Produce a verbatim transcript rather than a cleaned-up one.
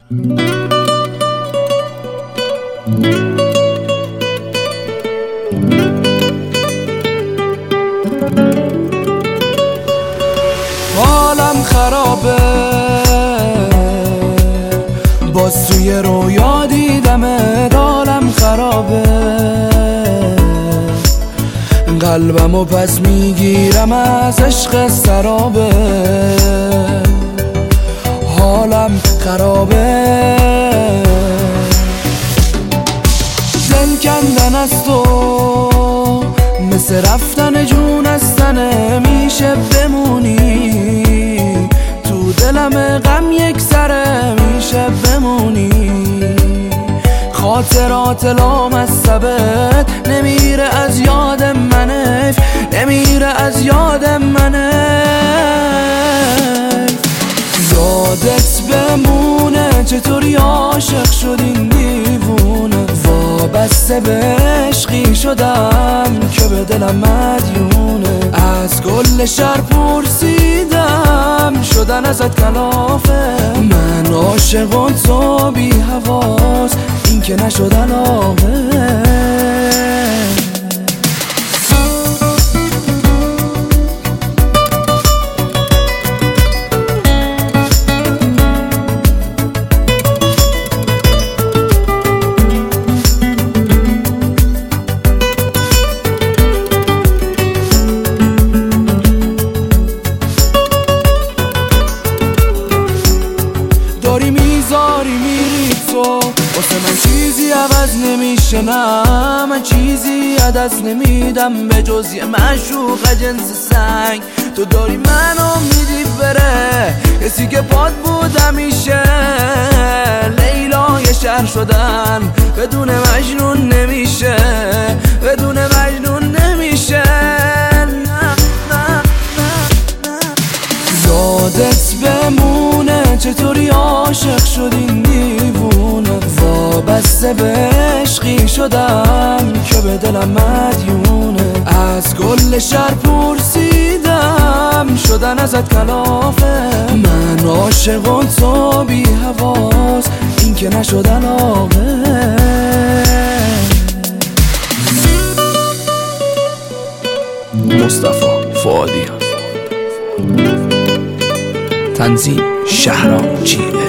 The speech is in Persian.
حالم خرابه، باز توی رویا دیدمت. حالم خرابه، قلبمو پس میگیرم از عشق سرابه. حالم خرابه، دل کندن از تو مثل رفتن جون از تنه. میشه بمونی تو دلم، غم یک سره. میشه بمونی خاطرات لامصبت نمیره از یاد منه، نمیره از یاد منه. یادت بمونه چطوری عاشق شدین دیوونه. وابسته به عشقی شدم که به دلم مدیونه. از کل شهر پرسیدم شدن ازت کلافه. من عاشق و تو بی حواس، این که نشد علاقه. داری میذاری میری تو، واسه من چیزی عوض نمیشه. نه من چیزی عدس نمیدم به جز یه معشوق جنس سنگ. تو داری منو میدی بره کسی که پاد بود همیشه. لیلای شهر شدن بدون مجنون نمیشه، بدون مجنون نمیشه. یادت بمونه چطوری عاشق شدین دیوونه. وابسته به عشقی شدم که به دلم مدیونه. از کل شهر پرسیدم شدن ازت کلافه. من عاشق و تو بی حواس، این که نشد علاقه. مصطفی فؤادی، تنظیم شهرام چیله.